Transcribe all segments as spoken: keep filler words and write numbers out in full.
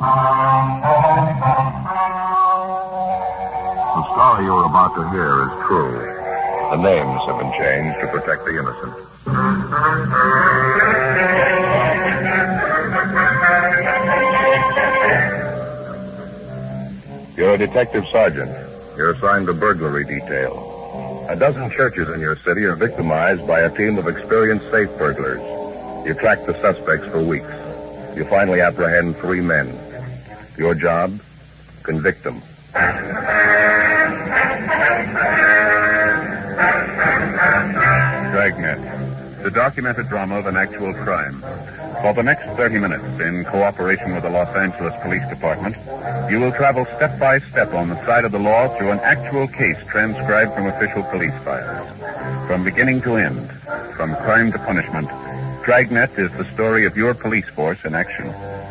The story you're about to hear is true. The names have been changed to protect the innocent. You're a detective sergeant. You're assigned to burglary detail. A dozen churches in your city are victimized by a team of experienced safe burglars. You track the suspects for weeks. You finally apprehend three men. Your job? Convict them. Dragnet. The documented drama of an actual crime. For the next thirty minutes, in cooperation with the Los Angeles Police Department, you will travel step by step on the side of the law through an actual case transcribed from official police files. From beginning to end, from crime to punishment, Dragnet is the story of your police force in action.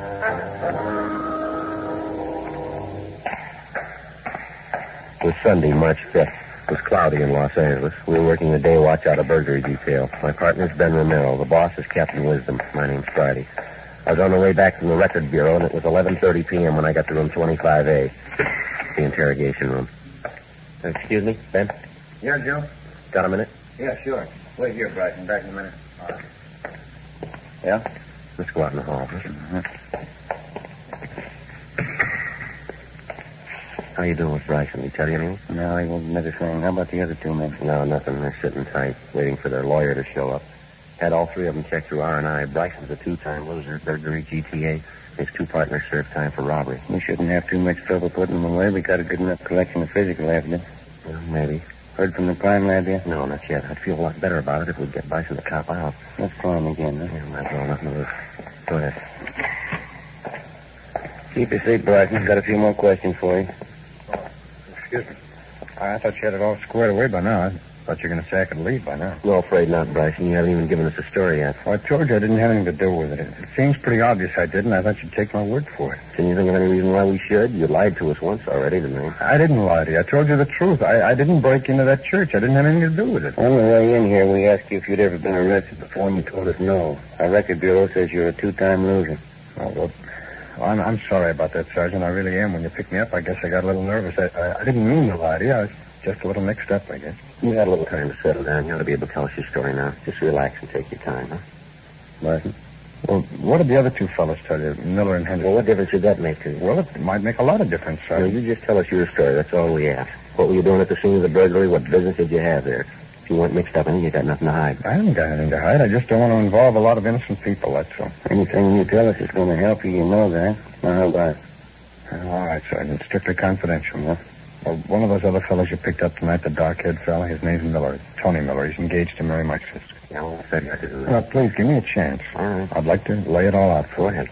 It was Sunday, March fifth. It was cloudy in Los Angeles. We were working the day watch out of burglary detail. My partner's Ben Romero. The boss is Captain Wisdom. My name's Friday. I was on the way back from the record bureau, and it was eleven thirty p.m. when I got to room twenty-five A, the interrogation room. Excuse me, Ben? Yeah, Joe? Got a minute? Yeah, sure. Wait here, Bryson. Back in a minute. All right. Yeah? Let's go out in the hall. Uh-huh. How you doing with Bryson? Did he tell you anything? No, he won't admit a thing. How about the other two men? No, nothing. They're sitting tight, waiting for their lawyer to show up. Had all three of them checked through R and I. Bryson's a two-time loser, burglary, G T A. His two partners served time for robbery. We shouldn't have too much trouble putting them away. We got a good enough collection of physical evidence. Well, maybe. Heard from the crime lab yet? No, not yet. I'd feel a lot better about it if we'd get Bryson to cop out. Let's call him again, huh? Yeah, might as well nothing to lose. Go ahead. Keep your seat, Bryson. Got a few more questions for you. Excuse me. I thought you had it all squared away by now. I thought you were going to say I could leave by now. No, afraid not, Bryson. You haven't even given us a story yet. Well, I told you I didn't have anything to do with it. It seems pretty obvious I didn't. I thought you'd take my word for it. Can you think of any reason why we should? You lied to us once already, didn't you? I didn't lie to you. I told you the truth. I, I didn't break into that church. I didn't have anything to do with it. On the way in here, we asked you if you'd ever been arrested before, and you told us no. Our record bureau says you're a two-time loser. Oh, well, well I'm, I'm sorry about that, Sergeant. I really am. When you picked me up, I guess I got a little nervous. I, I, I didn't mean to lie to you. I was just a little mixed up, I guess. You got a little time to settle down. You ought to be able to tell us your story now. Just relax and take your time, huh? Martin? Well, what did the other two fellows tell you, Miller and Henderson? Well, what difference did that make to you? Well, it might make a lot of difference, Sergeant. No, you just tell us your story. That's all we ask. What were you doing at the scene of the burglary? What business did you have there? If you weren't mixed up in it, you got nothing to hide. I haven't got anything to hide. I just don't want to involve a lot of innocent people, that's all. Anything you tell us is going to help you, you know that. Now, how about it? All right, Sergeant. Strictly confidential, huh? Well, one of those other fellows you picked up tonight, the dark-haired fella, his name's Miller. Tony Miller. He's engaged to marry my sister. Yeah, well, I said you had to do that. Well, please, give me a chance. All right. I'd like to lay it all out for Go you. ahead.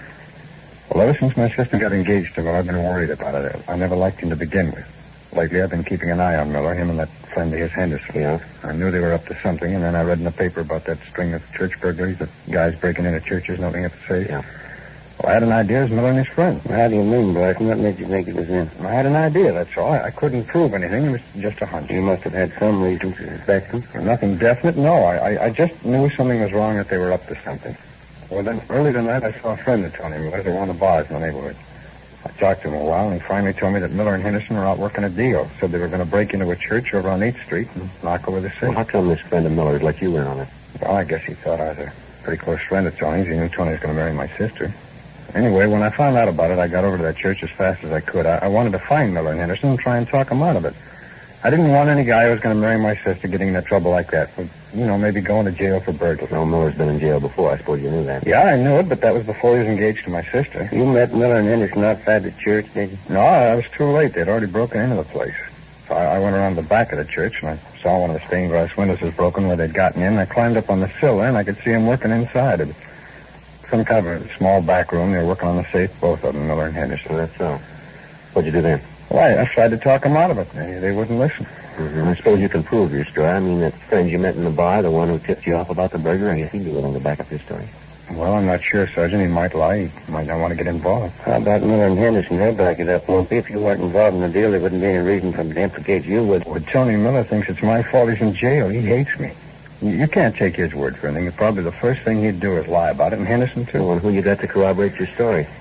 Well, ever since my sister got engaged to Miller, I've been worried about it. I never liked him to begin with. Lately, I've been keeping an eye on Miller, him and that friend of his, Henderson. Yeah? I knew they were up to something, and then I read in the paper about that string of church burglaries, the guys breaking into churches, nothing to say. Yeah. Well, I had an idea it was Miller and his friend. How do you mean, Bryson? What made you think it was him? I had an idea, that's all. I, I couldn't prove anything. It was just a hunch. You must have had some reason to suspect him. Nothing definite, no. I, I, I just knew something was wrong, that they were up to something. Well, then, early tonight, I saw a friend of Tony Miller. They were on the bars in the neighborhood. I talked to him a while, and he finally told me that Miller and Henderson were out working a deal. Said they were going to break into a church over on eighth street and knock over the safe. Well, how come this friend of Miller's let you in on it? Well, I guess he thought I was a pretty close friend of Tony's. He knew Tony was going to marry my sister. Anyway, when I found out about it, I got over to that church as fast as I could. I, I wanted to find Miller and Henderson and try and talk them out of it. I didn't want any guy who was going to marry my sister getting into trouble like that. With, you know, maybe going to jail for burglary. No, Miller's been in jail before. I suppose you knew that. Yeah, I knew it, but that was before he was engaged to my sister. You met Miller and Henderson outside the church, did you? No, I was too late. They'd already broken into the place. So I, I went around the back of the church, and I saw one of the stained glass windows was broken where they'd gotten in. I climbed up on the sill there, and I could see them working inside. It was some kind of a small back room. They were working on the safe, both of them, Miller and Henderson. So that's so. What'd you do then? Well, I, I tried to talk them out of it. They, they wouldn't listen. Mm-hmm. I suppose you can prove your story. I mean, that friend you met in the bar, the one who tipped you off about the burger, I guess he'd be willing to back up his story. Well, I'm not sure, Sergeant. He might lie. He might not want to get involved. How about Miller and Henderson? They'll back it up, won't they? If you weren't involved in the deal, there wouldn't be any reason for them to implicate you, would Well, Tony Miller thinks it's my fault he's in jail. He hates me. You, you can't take his word for anything. Probably the first thing he'd do is lie about it, and Henderson, too. Well, and who you got to corroborate your story?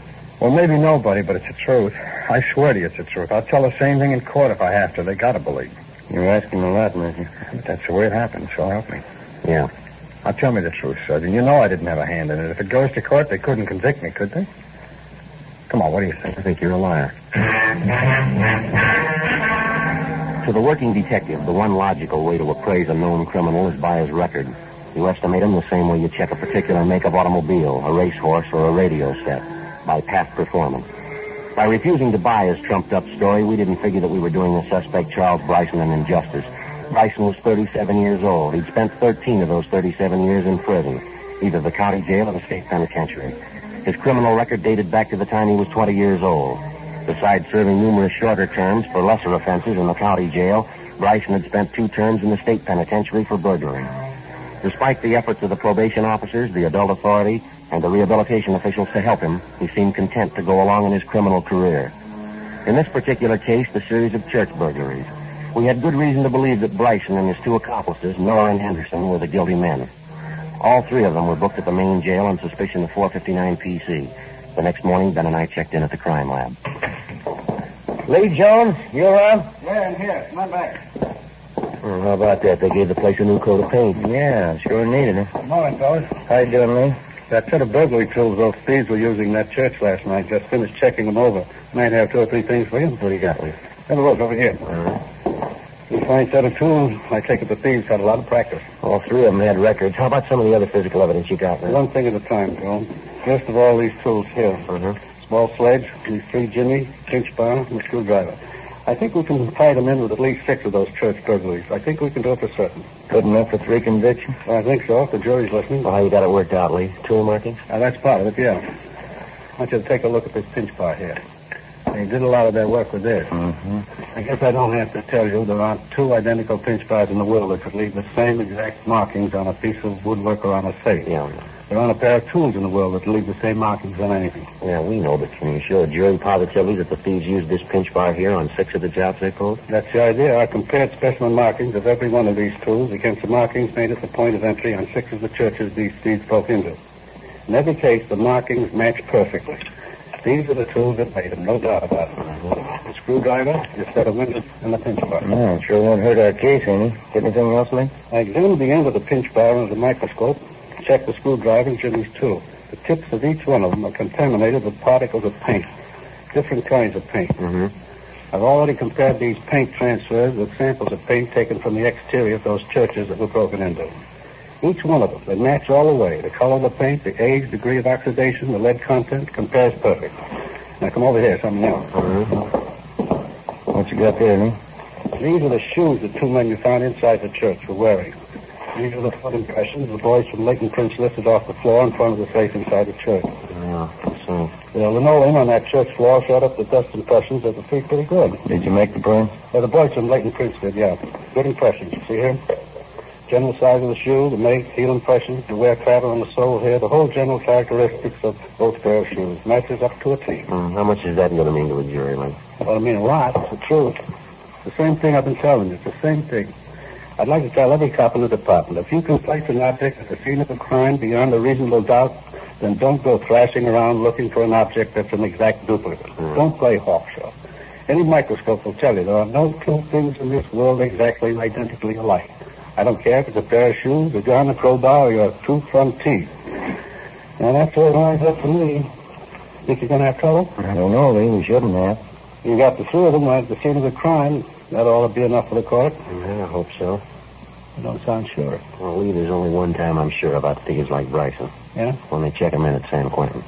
Well, maybe nobody, but it's the truth. I swear to you it's the truth. I'll tell the same thing in court if I have to. They gotta believe me. You're asking a lot, Matthew. But that's the way it happened, so help me. Yeah. Now, tell me the truth, Sergeant. You know I didn't have a hand in it. If it goes to court, they couldn't convict me, could they? Come on, what do you think? I think you're a liar. To the working detective, the one logical way to appraise a known criminal is by his record. You estimate him the same way you check a particular make of automobile, a racehorse, or a radio set, by past performance. By refusing to buy his trumped-up story, we didn't figure that we were doing the suspect Charles Bryson an injustice. Bryson was thirty-seven years old. He'd spent thirteen of those thirty-seven years in prison, either the county jail or the state penitentiary. His criminal record dated back to the time he was twenty years old. Besides serving numerous shorter terms for lesser offenses in the county jail, Bryson had spent two terms in the state penitentiary for burglary. Despite the efforts of the probation officers, the adult authority, and the rehabilitation officials to help him, he seemed content to go along in his criminal career. In this particular case, the series of church burglaries, we had good reason to believe that Bryson and his two accomplices, Miller and Henderson, were the guilty men. All three of them were booked at the main jail on suspicion of four fifty-nine P C. The next morning, Ben and I checked in at the crime lab. Lee Jones, you around? Yeah, I'm here. Come on back. Oh, how about that? They gave the place a new coat of paint. Yeah, sure needed it. Good morning, fellas. How you doing, Lee? That set of burglary tools those thieves were using in that church last night. Just finished checking them over. Might have two or three things for you. What do you got, Lee? Have a look over here. Uh-huh. You fine set of tools. I take it the thieves had a lot of practice. All three of them had records. How about some of the other physical evidence you got, Lee? One thing at a time, Joe. First of all, these tools here. Uh-huh. Small sledge, these three jimmy, pinch bar, and a screwdriver. I think we can tie them in with at least six of those church burglaries. I think we can do it for certain. Good enough for three convictions? I think so, if the jury's listening. Well, how you got it worked out, Lee? Tool markings? Now, that's part of it, yeah. I want you to take a look at this pinch bar here. They did a lot of their work with this. Mm-hmm. I guess I don't have to tell you there aren't two identical pinch bars in the world that could leave the same exact markings on a piece of woodwork or on a safe. Yeah. There aren't a pair of tools in the world that leave the same markings on anything. Yeah, we know, but can you show a jury positively that the thieves used this pinch bar here on six of the jobs they pulled? That's the idea. I compared specimen markings of every one of these tools against the markings made at the point of entry on six of the churches these thieves broke into. In every case, the markings match perfectly. These are the tools that made them, no doubt about it. Mm-hmm. The screwdriver, the set of windows, and the pinch bar. No, it sure won't hurt our case, any. Get anything else, Lee? I examined the end of the pinch bar under the microscope, checked the screwdriver and Jimmy's too. The tips of each one of them are contaminated with particles of paint, different kinds of paint. Mm-hmm. I've already compared these paint transfers with samples of paint taken from the exterior of those churches that were broken into. Each one of them, they match all the way. The color of the paint, the age, degree of oxidation, the lead content, compares perfect. Now, come over here, something else. Mm-hmm. What you got there, Lee? These are the shoes the two men you found inside the church were wearing. These are the foot impressions the boys from Leighton Prince lifted off the floor in front of the safe inside the church. Yeah, I see. The linoleum on that church floor showed up the dust impressions of the feet pretty good. Did you make the prints? Yeah, the boys from Leighton Prince did, yeah. Good impressions. See here? General size of the shoe, the make, heel impressions, the wear pattern on the sole here, the whole general characteristics of both pair of shoes. Matches up to a T. Mm, how much is that going to mean to a jury, Lee? Well, I mean a lot. It's the truth. It's the same thing I've been telling you. It's the same thing. I'd like to tell every cop in the department, if you can place an object at the scene of a crime beyond a reasonable doubt, then don't go thrashing around looking for an object that's an exact duplicate. Mm. Don't play hawkshaw. Any microscope will tell you there are no two things in this world exactly identically alike. I don't care if it's a pair of shoes, a gun, a crowbar, or your two front teeth. Now, that's all lines up for me. Think you're going to have trouble? I don't know, Lee. We shouldn't have. You got the three of them right at the scene of the crime. That ought to be enough for the court. Yeah, I hope so. You don't sound sure. Well, Lee, there's only one time I'm sure about thieves like Bryson. Yeah? When they check him in at San Quentin.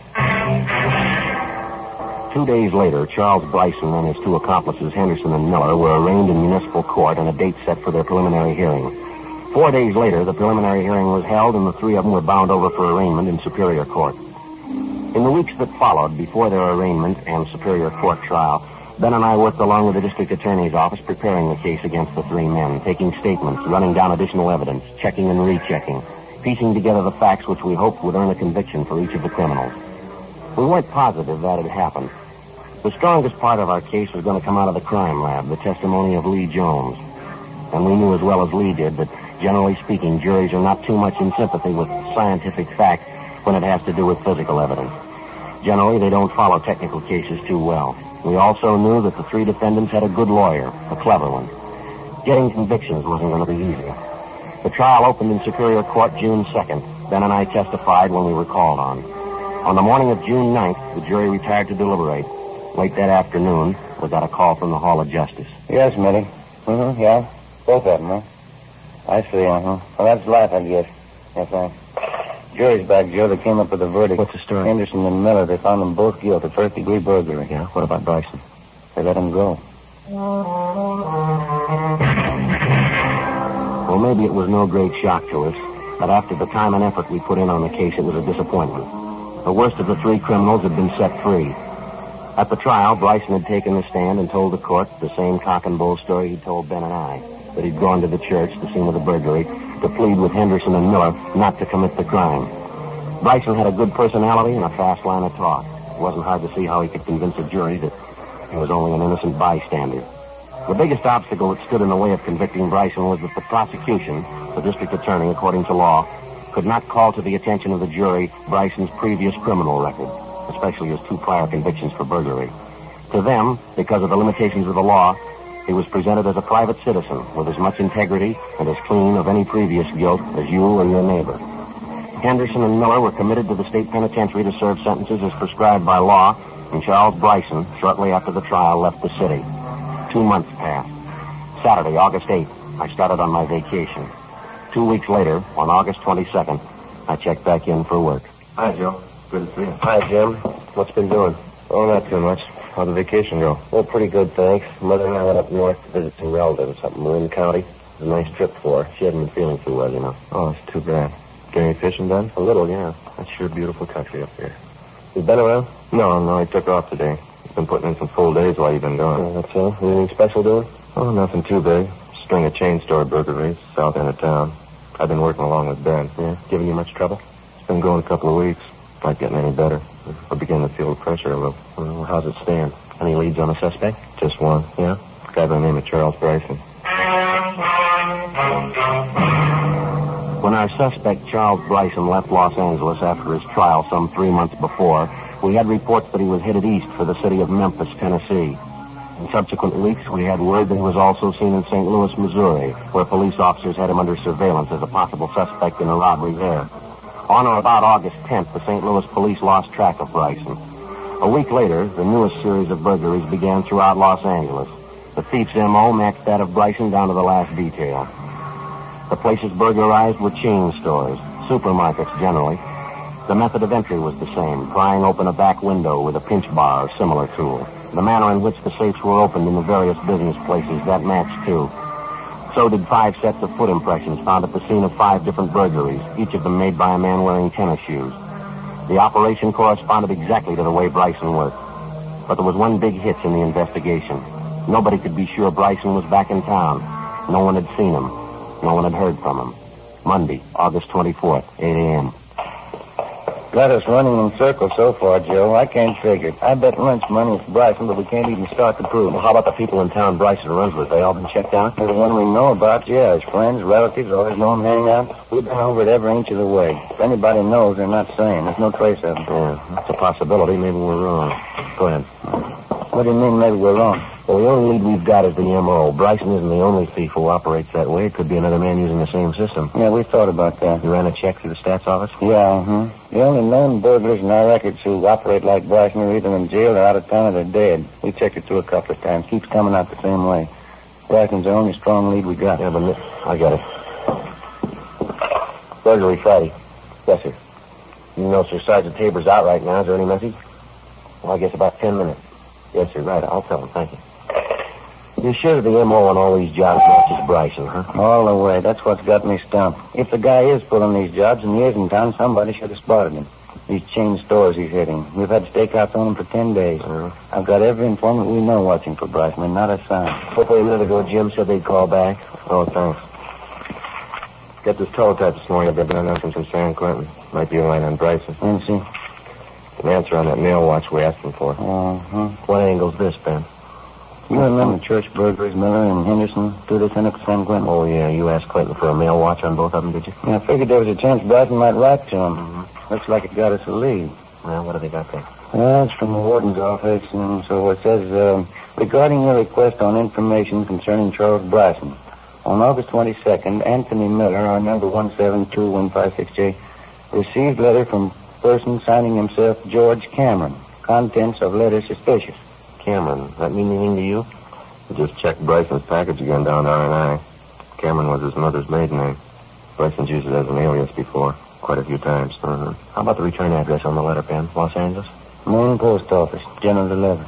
Two days later, Charles Bryson and his two accomplices, Henderson and Miller, were arraigned in municipal court on a date set for their preliminary hearing. Four days later, the preliminary hearing was held, and the three of them were bound over for arraignment in Superior Court. In the weeks that followed, before their arraignment and Superior Court trial, Ben and I worked along with the district attorney's office preparing the case against the three men, taking statements, running down additional evidence, checking and rechecking, piecing together the facts which we hoped would earn a conviction for each of the criminals. We weren't positive that had happened. The strongest part of our case was going to come out of the crime lab, the testimony of Lee Jones. And we knew as well as Lee did that, generally speaking, juries are not too much in sympathy with scientific fact when it has to do with physical evidence. Generally, they don't follow technical cases too well. We also knew that the three defendants had a good lawyer, a clever one. Getting convictions wasn't going to be easy. The trial opened in Superior Court June second. Ben and I testified when we were called on. On the morning of June ninth, the jury retired to deliberate. Late that afternoon, we got a call from the Hall of Justice. Yes, Mitty. Mm-hmm, yeah. Both of them, huh? I see, uh-huh. Well, that's life, I guess. Yes, thanks. Jury's back, Joe. They came up with a verdict. What's the story? Henderson and Miller, they found them both guilty of first-degree burglary. Yeah, what about Bryson? They let him go. Well, maybe it was no great shock to us, but after the time and effort we put in on the case, it was a disappointment. The worst of the three criminals had been set free. At the trial, Bryson had taken the stand and told the court the same cock and bull story he'd told Ben and I, that he'd gone to the church, the scene of the burglary, to plead with Henderson and Miller not to commit the crime. Bryson had a good personality and a fast line of talk. It wasn't hard to see how he could convince a jury that he was only an innocent bystander. The biggest obstacle that stood in the way of convicting Bryson was that the prosecution, the district attorney, according to law, could not call to the attention of the jury Bryson's previous criminal record, especially his two prior convictions for burglary. To them, because of the limitations of the law, he was presented as a private citizen with as much integrity and as clean of any previous guilt as you or your neighbor. Henderson and Miller were committed to the state penitentiary to serve sentences as prescribed by law, and Charles Bryson, shortly after the trial, left the city. Two months passed. Saturday, August eighth, I started on my vacation. Two weeks later, on August twenty-second, I checked back in for work. Hi, Joe. Good to see you. Hi, Jim. What's been doing? Oh, not too much. How'd the vacation go? Oh, pretty good, thanks. Mother and I went up north to visit some relatives up in Marin County. It was a nice trip for her. She hadn't been feeling too well, you know. Oh, that's too bad. Get any fishing done? A little, yeah. That's sure beautiful country up there. You been around? No, no, he took off today. He's been putting in some full days while you've been gone. Oh, that's all. Anything special doing? Oh, nothing too big. String of chain store burglaries, south end of town. I've been working along with Ben. Yeah? Giving you much trouble? It's been going a couple of weeks. Not getting any better. We're beginning to feel the pressure a little. Well, how's it stand? Any leads on a suspect? Just one. Yeah? A guy by the name of Charles Bryson. When our suspect, Charles Bryson, left Los Angeles after his trial some three months before, we had reports that he was headed east for the city of Memphis, Tennessee. In subsequent weeks, we had word that he was also seen in Saint Louis, Missouri, where police officers had him under surveillance as a possible suspect in a robbery there. On or about August tenth, the Saint Louis police lost track of Bryson. A week later, the newest series of burglaries began throughout Los Angeles. The thief's M O matched that of Bryson down to the last detail. The places burglarized were chain stores, supermarkets generally. The method of entry was the same, prying open a back window with a pinch bar or similar tool. The manner in which the safes were opened in the various business places, that matched too. So did five sets of foot impressions found at the scene of five different burglaries, each of them made by a man wearing tennis shoes. The operation corresponded exactly to the way Bryson worked. But there was one big hitch in the investigation. Nobody could be sure Bryson was back in town. No one had seen him. No one had heard from him. Monday, August twenty-fourth, eight a.m. Got us running in circles so far, Joe. I can't figure it. I bet lunch money is Bryson, but we can't even start to prove it. Well, how about the people in town Bryson runs with? They all been checked out? The one we know about, yeah. His friends, relatives, always know him hanging out. We've been over it every inch of the way. If anybody knows, they're not saying. There's no trace of him. Yeah, that's a possibility. Maybe we're wrong. Go ahead. What do you mean maybe we're wrong? Well, the only lead we've got is the M O. Bryson isn't the only thief who operates that way. It could be another man using the same system. Yeah, we thought about that. You ran a check through the stats office? Yeah, uh-huh. The only known burglars in our records who operate like Bryson are either in jail or out of town or they're dead. We checked it through a couple of times. Keeps coming out the same way. Bryson's the only strong lead we got. Yeah, but I got it. Burglary Friday. Yes, sir. You know, Sir Sergeant Tabor's out right now. Is there any message? Well, I guess about ten minutes. Yes, sir. Right. I'll tell him. Thank you. You're sure the M O on all these jobs matches Bryson, huh? All the way. That's what's got me stumped. If the guy is pulling these jobs and he is in town, somebody should have spotted him. These chain stores he's hitting. We've had stakeouts on him for ten days. Uh-huh. I've got every informant we know watching for Bryson, and not a sign. Hopefully a minute ago, Jim said they'd call back. Oh, thanks. Got this teletype this morning. I've been announcing from San Quentin. Might be a line on Bryson. Let me see. An answer on that mail watch we asked him for. Uh-huh. What angle's this, Ben? You remember church burglaries, Miller and Henderson, through the Seneca San Quentin? Oh, yeah. You asked Clinton for a mail watch on both of them, did you? Yeah, I figured there was a chance Bryson might write to him. Mm-hmm. Looks like it got us a lead. Well, what have they got there? Well, it's from the warden's office, and so it says, uh, regarding your request on information concerning Charles Bryson, on August twenty-second, Anthony Miller, our number one seven two one five six J, received letter from person signing himself George Cameron. Contents of letter suspicious. Cameron, does that mean anything to you? I just checked Bryson's package again down to R and I. Cameron was his mother's maiden name. Bryson's used it as an alias before, quite a few times. Uh-huh. How about the return address on the letter, Ben? Los Angeles? Main post office, General delivery.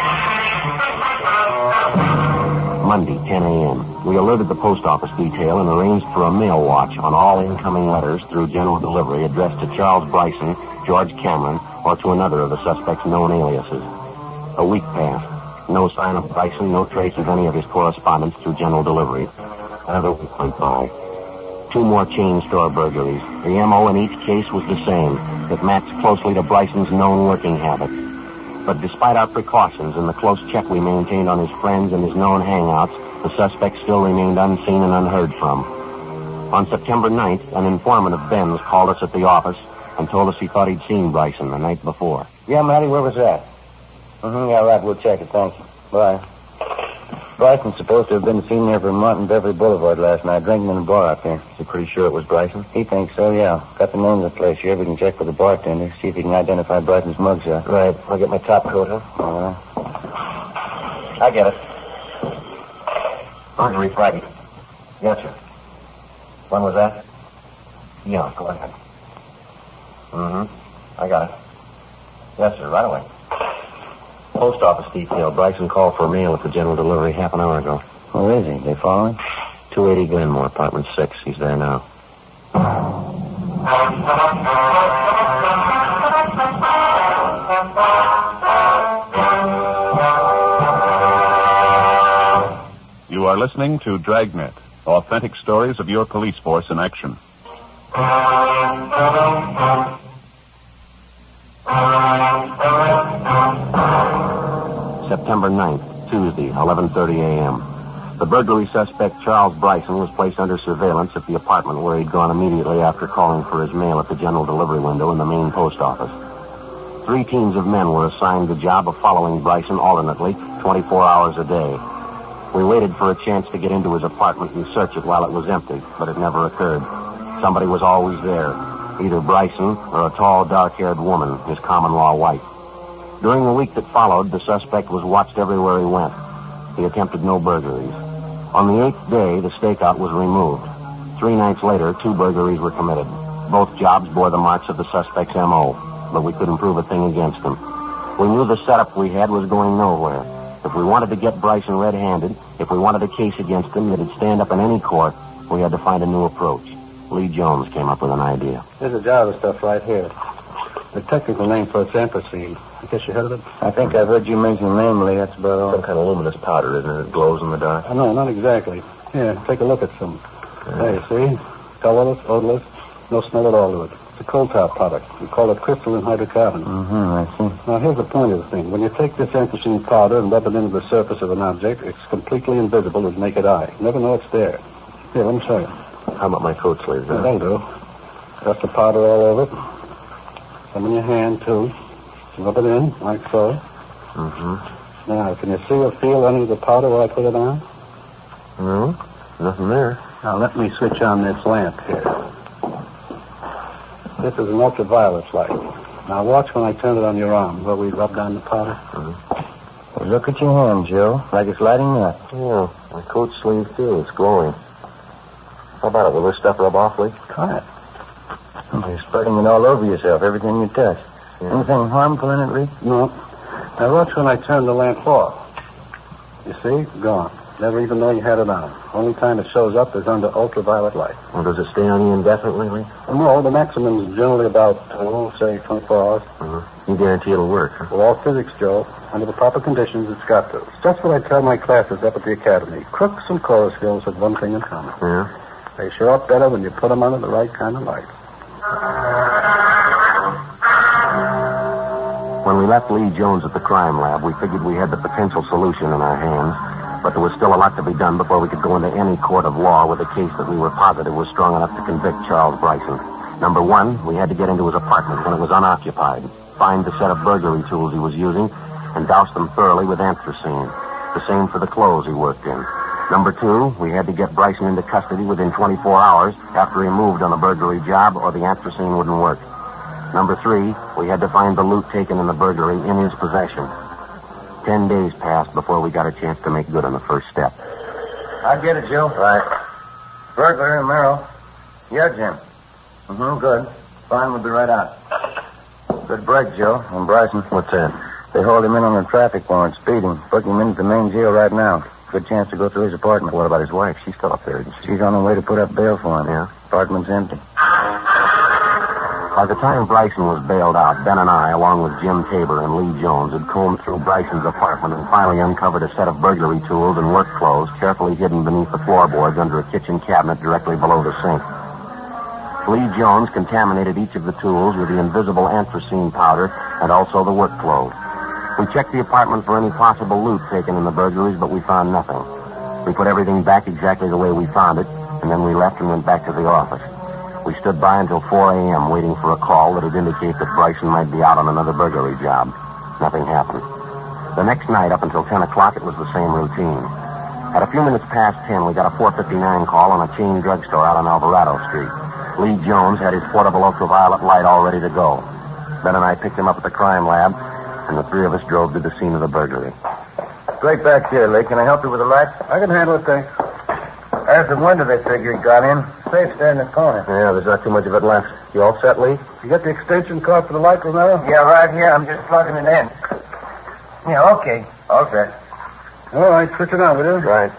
Monday, ten a.m. We alerted the post office detail and arranged for a mail watch on all incoming letters through general delivery addressed to Charles Bryson, George Cameron, or to another of the suspect's known aliases. A week passed. No sign of Bryson, no trace of any of his correspondence through general delivery. Another week went by. Two more chain store burglaries. The M O in each case was the same. It matched closely to Bryson's known working habits. But despite our precautions and the close check we maintained on his friends and his known hangouts, the suspect still remained unseen and unheard from. On September ninth, an informant of Ben's called us at the office and told us he thought he'd seen Bryson the night before. Yeah, Matty, where was that? Mm-hmm, yeah, right, we'll check it, thank you. Bye. Bryson's supposed to have been seen there from Mont and Beverly Boulevard last night, drinking in a bar up there. Is he pretty sure it was Bryson? He thinks so, yeah. Got the name of the place here. We can check with the bartender, see if he can identify Bryson's mugshot. Right. I'll get my top coat, huh? All right. I get it. Burglary Friday. Yes, sir. When was that? Yeah, go ahead. Mm-hmm. I got it. Yes, sir, right away. Post office detail. Bryson called for mail at the general delivery half an hour ago. Where is he? They following? two eighty Glenmore, apartment six. He's there now. You are listening to Dragnet, authentic stories of your police force in action. September ninth, Tuesday, eleven thirty a.m. The burglary suspect, Charles Bryson, was placed under surveillance at the apartment where he'd gone immediately after calling for his mail at the general delivery window in the main post office. Three teams of men were assigned the job of following Bryson alternately, twenty-four hours a day. We waited for a chance to get into his apartment and search it while it was empty, but it never occurred. Somebody was always there, either Bryson or a tall, dark-haired woman, his common-law wife. During the week that followed, the suspect was watched everywhere he went. He attempted no burglaries. On the eighth day, the stakeout was removed. Three nights later, two burglaries were committed. Both jobs bore the marks of the suspect's M O, but we couldn't prove a thing against him. We knew the setup we had was going nowhere. If we wanted to get Bryson red-handed, if we wanted a case against him that'd stand up in any court, we had to find a new approach. Lee Jones came up with an idea. There's a jar of stuff right here. The technical name for it's anthracene. I guess you heard of it? I think I've heard you mention the name, Lee. That's about all. Some kind of luminous powder, isn't it? It glows in the dark. Uh, no, not exactly. Here, take a look at some. Yeah. There, you see? Colorless, odorless, no smell at all to it. It's a coal tar product. We call it crystalline hydrocarbon. Mm-hmm, I see. Now, here's the point of the thing. When you take this anthracene powder and rub it into the surface of an object, it's completely invisible to the naked eye. You never know it's there. Here, let me show you. How about my coat sleeves? Yeah, that'll do. Dust the powder all over it. Some in your hand, too. Rub it in, like so. Mm-hmm. Now, can you see or feel any of the powder where I put it on? No, nothing there. Now, let me switch on this lamp here. This is an ultraviolet light. Now, watch when I turn it on your arm, where we rubbed on the powder. Mm-hmm. Well, look at your hand, Joe. Like it's lighting up. Yeah, my coat sleeve, too. It's glowing. How about it? Will this stuff rub off, Lee? Try it. You're spreading it all over yourself, everything you touch. Yeah. Anything harmful in it, Lee? No. Now, watch when I turn the lamp off. You see? Gone. Never even know you had it on. Only time it shows up is under ultraviolet light. Well, does it stay on you indefinitely, Lee? No, the maximum is generally about, oh, say, twenty-four hours. Mm-hmm. You guarantee it'll work, huh? Well, all physics, Joe. Under the proper conditions, it's got to. It's just what I tell my classes up at the academy. Crooks and chorus girls have one thing in common. Yeah? They show up better when you put them under the right kind of light. When we left Lee Jones at the crime lab, we figured we had the potential solution in our hands, but there was still a lot to be done before we could go into any court of law with a case that we were positive was strong enough to convict Charles Bryson. Number one, we had to get into his apartment when it was unoccupied. find the set of burglary tools he was using, and douse them thoroughly with anthracene. The same for the clothes he worked in. Number two, we had to get Bryson into custody within twenty-four hours after he moved on a burglary job, or the anthracene wouldn't work. Number three, we had to find the loot taken in the burglary in his possession. Ten days passed before we got a chance to make good on the first step. I get it, Joe. Right. Burglar and Merrill. Yeah, Jim. Mm-hmm, good. Fine, we'll be right out. Good break, Joe. And Bryson. What's that? They hold him in on a traffic warrant, speeding. Putting him into the main jail right now. Good chance to go through his apartment. What about his wife? She's still up there, isn't she? She's on her way to put up bail for him. Yeah. Apartment's empty. By the time Bryson was bailed out, Ben and I, along with Jim Tabor and Lee Jones, had combed through Bryson's apartment and finally uncovered a set of burglary tools and work clothes carefully hidden beneath the floorboards under a kitchen cabinet directly below the sink. Lee Jones contaminated each of the tools with the invisible anthracene powder and also the work clothes. We checked the apartment for any possible loot taken in the burglaries, but we found nothing. We put everything back exactly the way we found it, and then we left and went back to the office. We stood by until four a.m. waiting for a call that would indicate that Bryson might be out on another burglary job. Nothing happened. The next night, up until ten o'clock, it was the same routine. At a few minutes past ten, we got a four fifty-nine call on a chain drugstore out on Alvarado Street. Lee Jones had his portable ultraviolet light all ready to go. Ben and I picked him up at the crime lab, and the three of us drove to the scene of the burglary. Straight back here, Lee. Can I help you with the light? I can handle it, thanks. There's the window they figure he got in. Safe's there in the corner. Yeah, there's not too much of it left. You all set, Lee? You got the extension cord for the light, Romero? Yeah, right here. I'm just plugging it in. Yeah, okay. All set. All right, switch it on, will you? Right.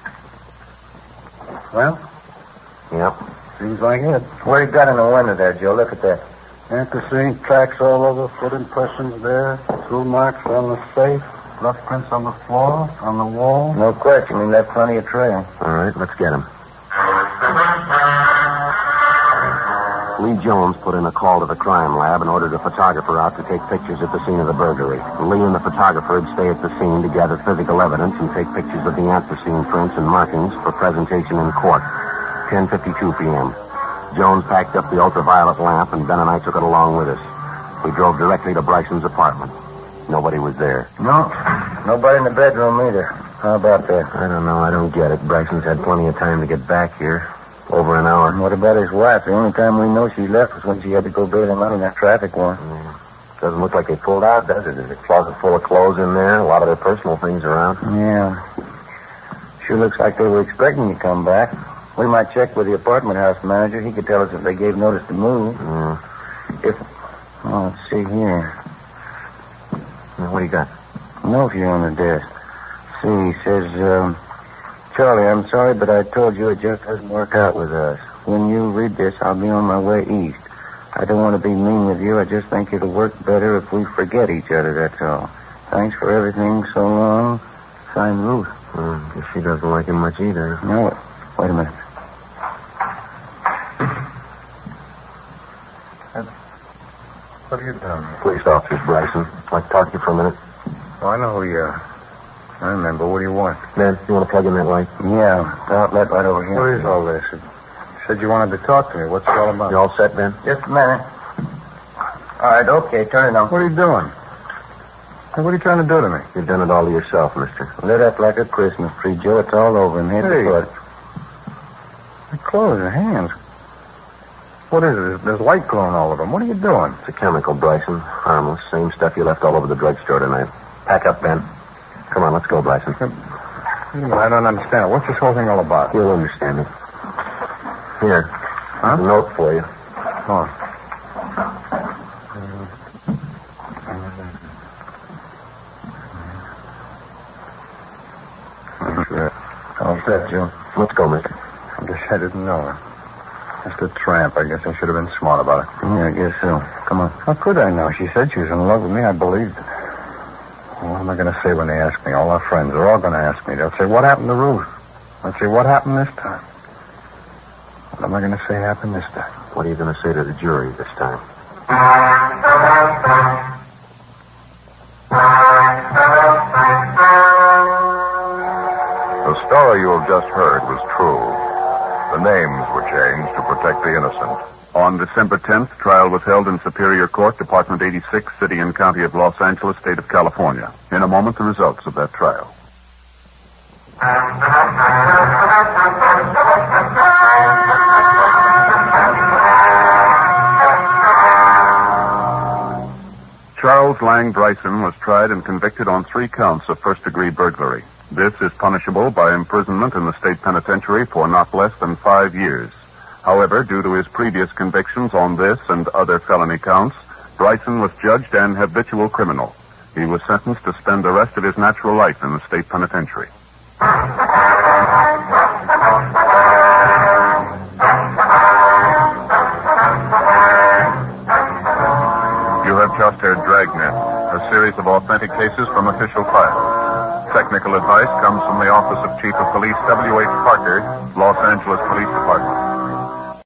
Well, Yep. seems like it. What do you got in the window there, Joe? Look at that. Anthracene tracks all over, foot impressions there, tool marks on the safe, rough prints on the floor, on the wall. No question. He left plenty of trail. All right, let's get him. Lee Jones put in a call to the crime lab and ordered a photographer out to take pictures at the scene of the burglary. Lee and the photographer would stay at the scene to gather physical evidence and take pictures of the anthracene prints and markings for presentation in court. ten fifty-two p.m. Jones packed up the ultraviolet lamp, and Ben and I took it along with us. We drove directly to Bryson's apartment. Nobody was there. No. Nobody in the bedroom either. How about that? I don't know. I don't get it. Bryson's had plenty of time to get back here. Over an hour. And what about his wife? The only time we know she left was when she had to go bail him out on that traffic warrant. Yeah. Doesn't look like they pulled out, does it? There's a closet full of clothes in there, a lot of their personal things around. Yeah. Sure looks like they were expecting to come back. We might check with the apartment house manager. He could tell us if they gave notice to move. Yeah. If... Oh, let's see here. Now, what do you got? Note here on the desk. See, he says, um... Charlie, I'm sorry, but I told you it just doesn't work out with us. When you read this, I'll be on my way east. I don't want to be mean with you. I just think it'll work better if we forget each other, that's all. Thanks for everything so long. Signed, Ruth. Well, guess she doesn't like him much either. No, wait a minute. What have you done? Police officers, Bryson. I'd like to talk to you for a minute. Oh, I know who you are. I remember. What do you want? Ben, you want to plug in that light? Yeah, the outlet right over here. What is all this? You said you wanted to talk to me. What's it all about? You all set, Ben? Just a minute. All right, okay, turn it on. What are you doing? Hey, what are you trying to do to me? You've done it all to yourself, mister. Lit up like a Christmas tree, Joe. It's all over him, head Hey. to foot. My clothes and hands. What is it? There's, there's light glowing all over them. What are you doing? It's a chemical, Bryson. Harmless. Same stuff you left all over the drugstore tonight. Pack up, Ben. Come on, let's go, Bryson. Wait a minute, I don't understand. What's this whole thing all about? You'll understand it. Here. Huh? A note for you. Oh. Sure. All set, Joe. Let's go, mister. I guess I didn't know. Just a tramp. I guess I should have been smart about it. Yeah, I guess so. Come on. How could I know? She said she was in love with me. I believed it. What am I going to say when they ask me? All our friends are all going to ask me. They'll say, what happened to Ruth? I'll say, what happened this time? What am I going to say happened this time? What are you going to say to the jury this time? The story you have just heard was true. The names were changed to protect the innocent. On December tenth, trial was held in Superior Court, Department eighty-six, City and County of Los Angeles, State of California. In a moment, the results of that trial. Charles Lang Bryson was tried and convicted on three counts of first-degree burglary. This is punishable by imprisonment in the state penitentiary for not less than five years. However, due to his previous convictions on this and other felony counts, Bryson was judged an habitual criminal. He was sentenced to spend the rest of his natural life in the state penitentiary. You have just heard Dragnet, a series of authentic cases from official files. Technical advice comes from the Office of Chief of Police W H Parker, Los Angeles Police Department.